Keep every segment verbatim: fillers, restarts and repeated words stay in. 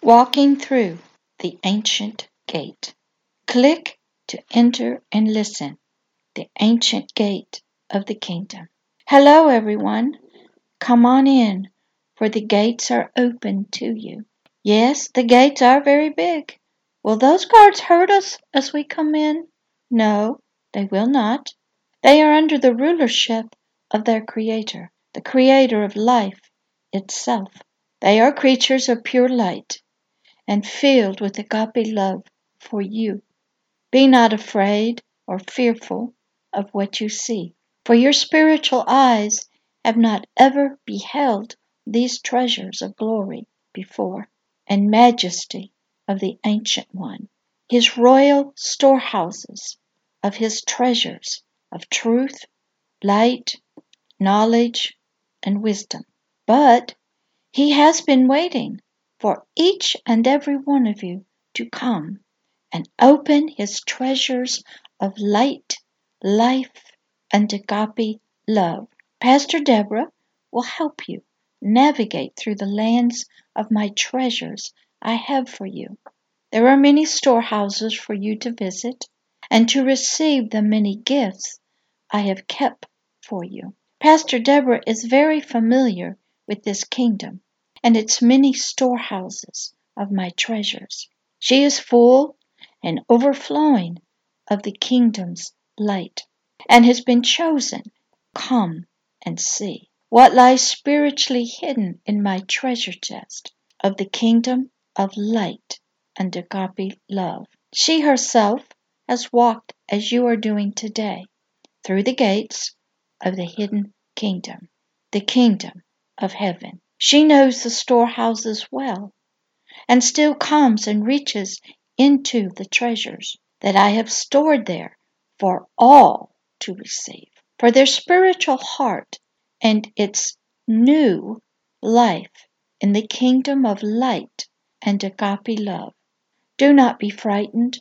Walking through the ancient gate. Click to enter and listen. The ancient gate of the kingdom. Hello, everyone. Come on in, for the gates are open to you. Yes, the gates are very big. Will those guards hurt us as we come in? No, they will not. They are under the rulership of their Creator, the Creator of life itself. They are creatures of pure light and filled with agape love for you. Be not afraid or fearful of what you see, for your spiritual eyes have not ever beheld these treasures of glory before, and majesty of the Ancient One, his royal storehouses of his treasures of truth, light, knowledge, and wisdom. But he has been waiting for each and every one of you to come and open his treasures of light, life, and agape love. Pastor Deborah will help you navigate through the lands of my treasures I have for you. There are many storehouses for you to visit and to receive the many gifts I have kept for you. Pastor Deborah is very familiar with this kingdom and its many storehouses of my treasures. She is full and overflowing of the kingdom's light, and has been chosen. Come and see what lies spiritually hidden in my treasure chest of the kingdom of light and agape love. She herself has walked as you are doing today through the gates of the hidden kingdom, the kingdom of heaven. She knows the storehouses well, and still comes and reaches into the treasures that I have stored there for all to receive, for their spiritual heart and its new life in the kingdom of light and agape love. Do not be frightened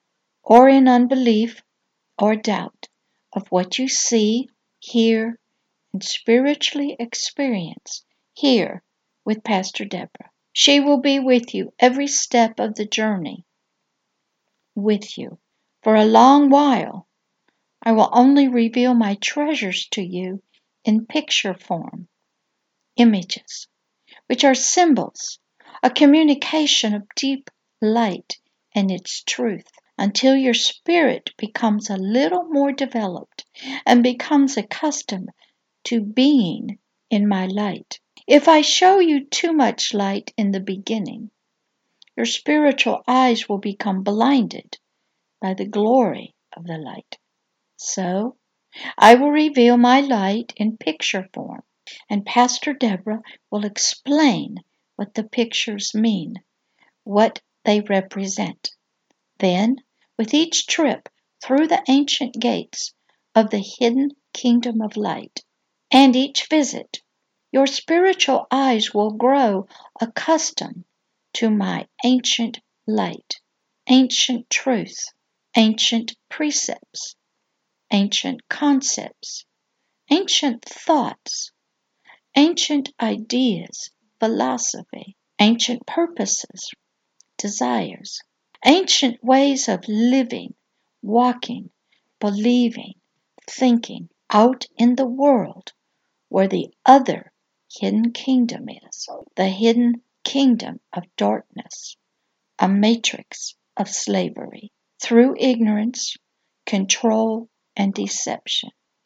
or in unbelief or doubt of what you see, hear, and spiritually experience here with Pastor Deborah. She will be with you every step of the journey, with you for a long while. I will only reveal my treasures to you in picture form, images, which are symbols, a communication of deep light and its truth, until your spirit becomes a little more developed and becomes accustomed to being in my light. If I show you too much light in the beginning, your spiritual eyes will become blinded by the glory of the light. So, I will reveal my light in picture form, and Pastor Deborah will explain what the pictures mean, what they represent. Then, with each trip through the ancient gates of the hidden kingdom of light, and each visit, your spiritual eyes will grow accustomed to my ancient light, ancient truth, ancient precepts, ancient concepts, ancient thoughts, ancient ideas, philosophy, ancient purposes, desires, ancient ways of living, walking, believing, thinking out in the world where the other hidden kingdom is, the hidden kingdom of darkness, a matrix of slavery, through ignorance, control, and deception.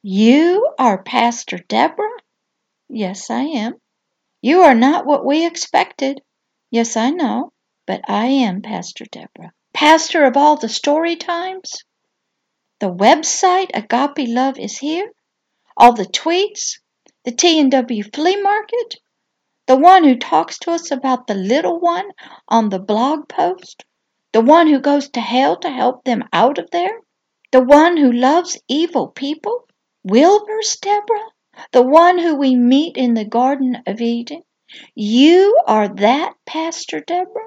You are Pastor Deborah? Yes, I am. You are not what we expected. Yes, I know, but I am Pastor Deborah. Pastor of all the story times? The website Agape Love is here? All the tweets? The T and W flea market? The one who talks to us about the little one on the blog post? The one who goes to hell to help them out of there? The one who loves evil people? Wilbur's Deborah? The one who we meet in the Garden of Eden? You are that Pastor Deborah?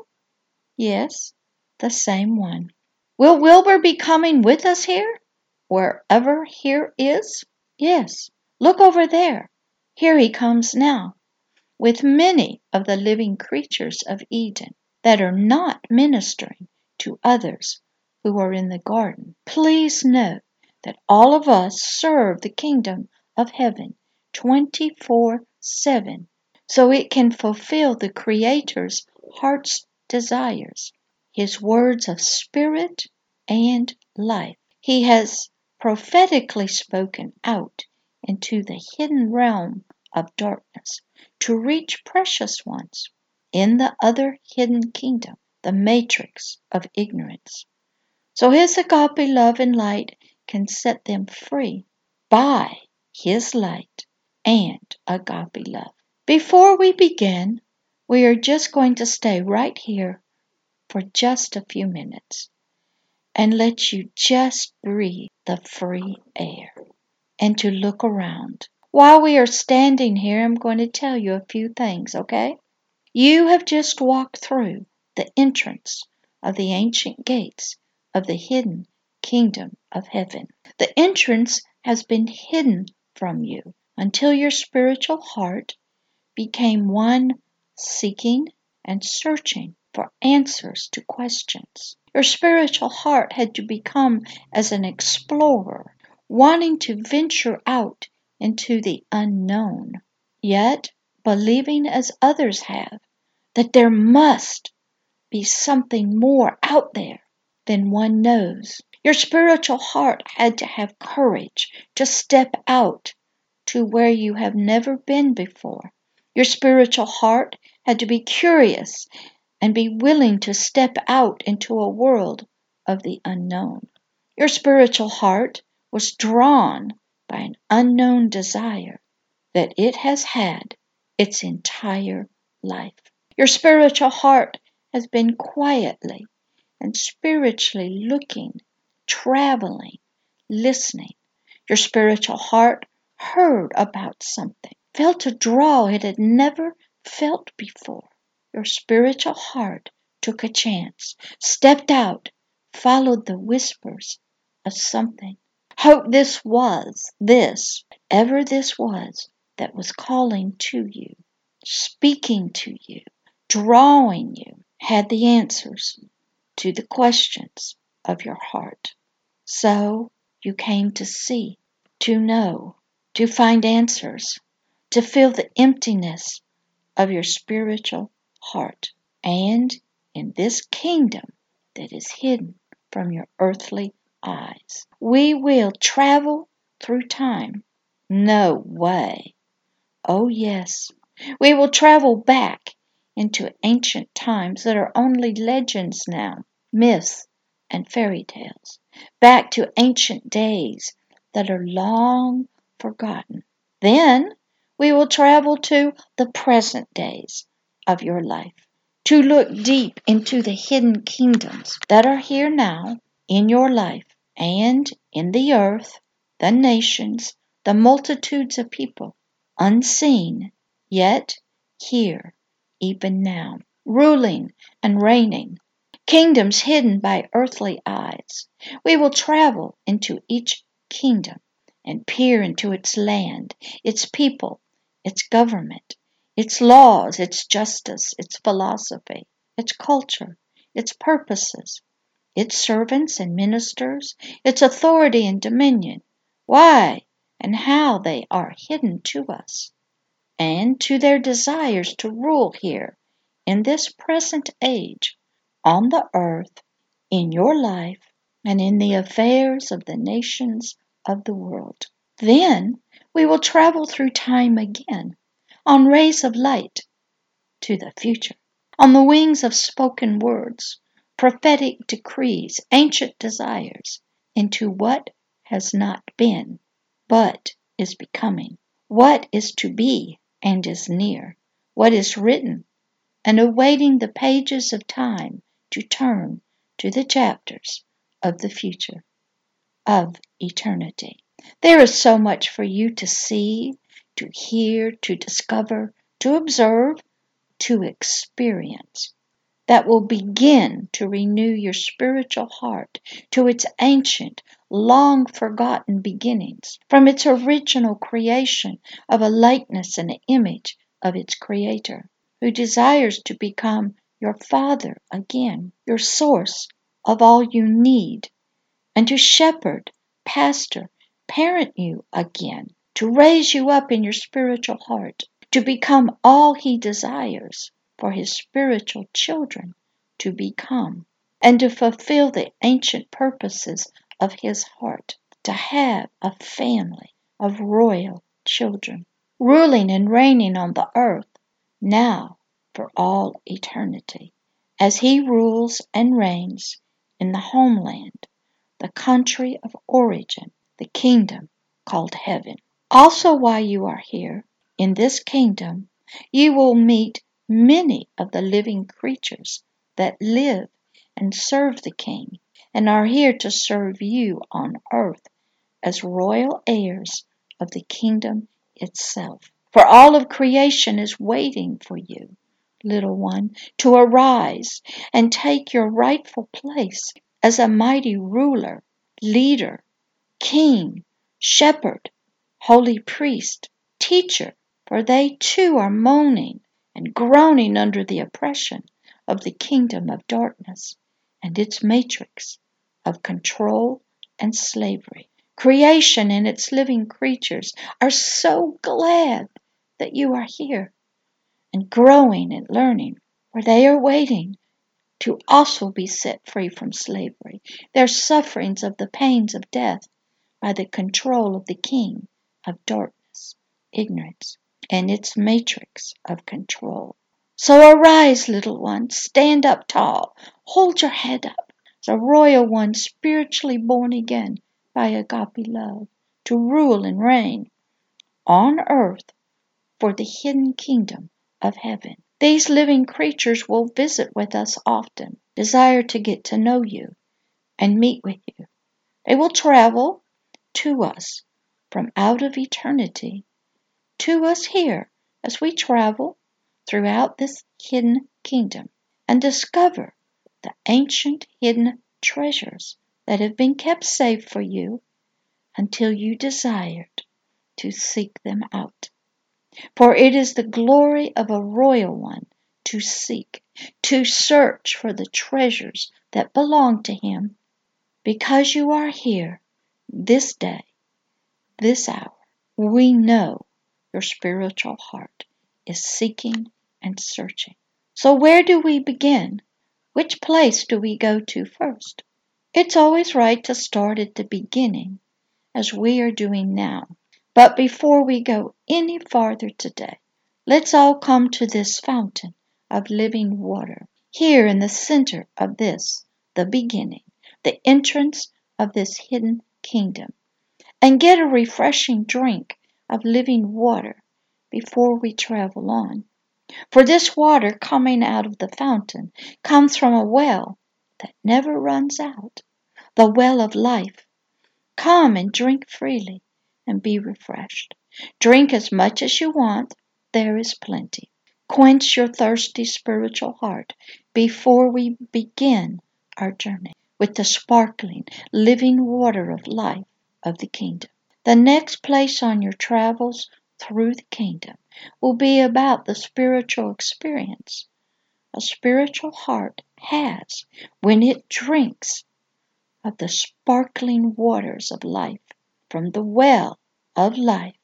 Yes, the same one. Will Wilbur be coming with us here? Wherever here is? Yes, look over there. Here he comes now, with many of the living creatures of Eden. that are not ministering to others who are in the garden. Please know that all of us serve the kingdom of heaven twenty-four seven, so it can fulfill the Creator's heart's desires, His words of spirit and life. He has prophetically spoken out into the hidden realm of darkness to reach precious ones in the other hidden kingdom, the matrix of ignorance. So His agape love and light can set them free by His light and agape love. Before we begin, we are just going to stay right here for just a few minutes and let you just breathe the free air and to look around. While we are standing here, I'm going to tell you a few things, okay? You have just walked through the entrance of the ancient gates of the hidden kingdom of heaven. The entrance has been hidden from you until your spiritual heart became one seeking and searching for answers to questions. Your spiritual heart had to become as an explorer, wanting to venture out into the unknown, yet believing as others have that there must be something more out there than one knows. Your spiritual heart had to have courage to step out to where you have never been before. Your spiritual heart had to be curious and be willing to step out into a world of the unknown. Your spiritual heart was drawn by an unknown desire that it has had its entire life. Your spiritual heart has been quietly and spiritually looking, traveling, listening. Your spiritual heart heard about something, felt a draw it had never felt before. Your spiritual heart took a chance, stepped out, followed the whispers of something. Hope this was, this, ever this was, that was calling to you, speaking to you, drawing you, had the answers to the questions of your heart. So you came to see, to know, to find answers, to fill the emptiness of your spiritual heart. And in this kingdom that is hidden from your earthly eyes, we will travel through time. No way. Oh yes, we will travel back into ancient times that are only legends now, myths and fairy tales, back to ancient days that are long forgotten. Then we will travel to the present days of your life, to look deep into the hidden kingdoms that are here now in your life and in the earth, the nations, the multitudes of people, unseen, yet here, even now, ruling and reigning, kingdoms hidden by earthly eyes. We will travel into each kingdom and peer into its land, its people, its government, its laws, its justice, its philosophy, its culture, its purposes, its servants and ministers, its authority and dominion, why and how they are hidden to us, and to their desires to rule here in this present age, on the earth, in your life, and in the affairs of the nations of the world. Then we will travel through time again, on rays of light, to the future, on the wings of spoken words, prophetic decrees, ancient desires, into what has not been, but is becoming, what is to be and is near, what is written, and awaiting the pages of time to turn to the chapters of the future, of eternity. There is so much for you to see, to hear, to discover, to observe, to experience, that will begin to renew your spiritual heart to its ancient, long forgotten beginnings, from its original creation of a likeness and image of its Creator, who desires to become your Father again, your source of all you need, and to shepherd, pastor, parent you again, to raise you up in your spiritual heart, to become all He desires for His spiritual children to become, and to fulfill the ancient purposes of His heart, to have a family of royal children, ruling and reigning on the earth now for all eternity, as He rules and reigns in the homeland, the country of origin, the kingdom called heaven. Also, while you are here in this kingdom, you will meet many of the living creatures that live and serve the King, and are here to serve you on earth as royal heirs of the kingdom itself. For all of creation is waiting for you, little one, to arise and take your rightful place as a mighty ruler, leader, king, shepherd, holy priest, teacher, for they too are moaning and groaning under the oppression of the kingdom of darkness and its matrix of control and slavery. Creation and its living creatures are so glad that you are here and growing and learning, for they are waiting to also be set free from slavery, their sufferings of the pains of death by the control of the king of darkness, ignorance, and its matrix of control. So arise, little one, stand up tall, hold your head up, as a royal one spiritually born again by agape love, to rule and reign on earth for the hidden kingdom of heaven. These living creatures will visit with us often, desire to get to know you and meet with you. They will travel to us from out of eternity to us here as we travel throughout this hidden kingdom and discover the ancient hidden treasures that have been kept safe for you until you desired to seek them out. For it is the glory of a royal one to seek, to search for the treasures that belong to him. Because you are here this day, this hour, we know your spiritual heart is seeking and searching. So where do we begin? Which place do we go to first? It's always right to start at the beginning, as we are doing now. But before we go any farther today, let's all come to this fountain of living water, here in the center of this, the beginning, the entrance of this hidden kingdom, and get a refreshing drink of living water before we travel on. For this water coming out of the fountain comes from a well that never runs out, the well of life. Come and drink freely and be refreshed. Drink as much as you want, there is plenty. Quench your thirsty spiritual heart before we begin our journey with the sparkling, living water of life of the kingdom. The next place on your travels through the kingdom will be about the spiritual experience a spiritual heart has when it drinks of the sparkling waters of life from the well of life,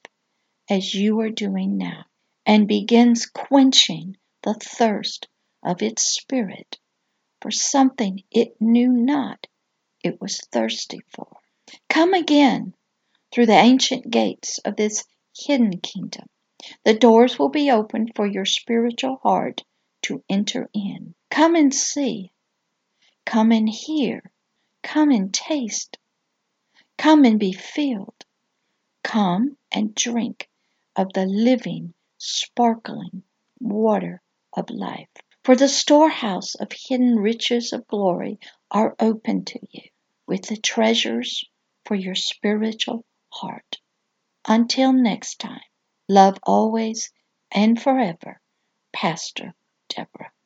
as you are doing now, and begins quenching the thirst of its spirit for something it knew not it was thirsty for. Come again through the ancient gates of this hidden kingdom. The doors will be open for your spiritual heart to enter in. Come and see. Come and hear. Come and taste. Come and be filled. Come and drink of the living, sparkling water of life. For the storehouse of hidden riches of glory are open to you, with the treasures for your spiritual heart. Until next time, love always and forever, Pastor Deborah.